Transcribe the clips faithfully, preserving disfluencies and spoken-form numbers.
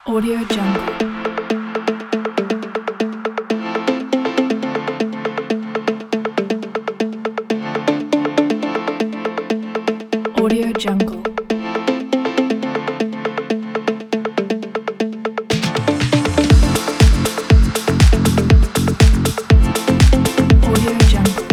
Audio Jungle. Audio Jungle. Audio Jungle.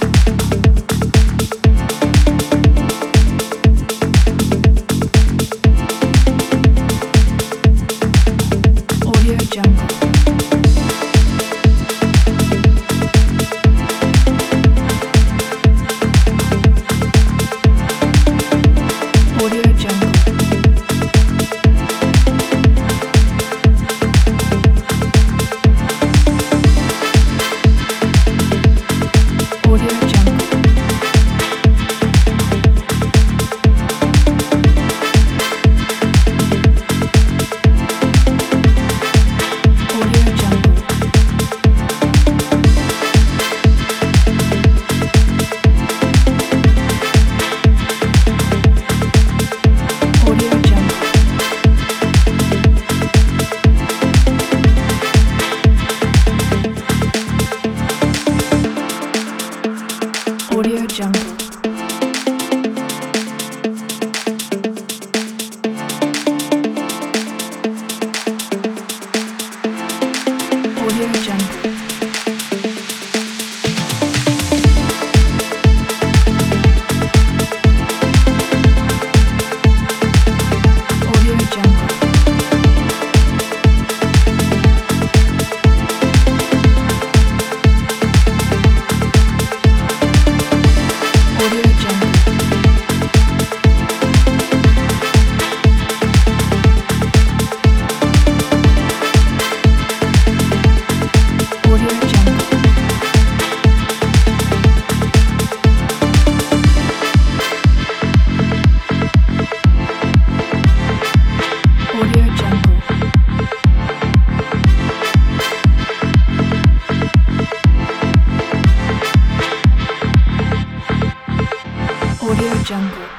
Audio Jungle. Audio Jungle. Audio Jungle. Audio Jungle. Audio Jungle. Audio Jungle. Audio Jungle. Audio Jungle. Audio Jungle. Audio Jungle. Audio Jungle. Audio Jungle.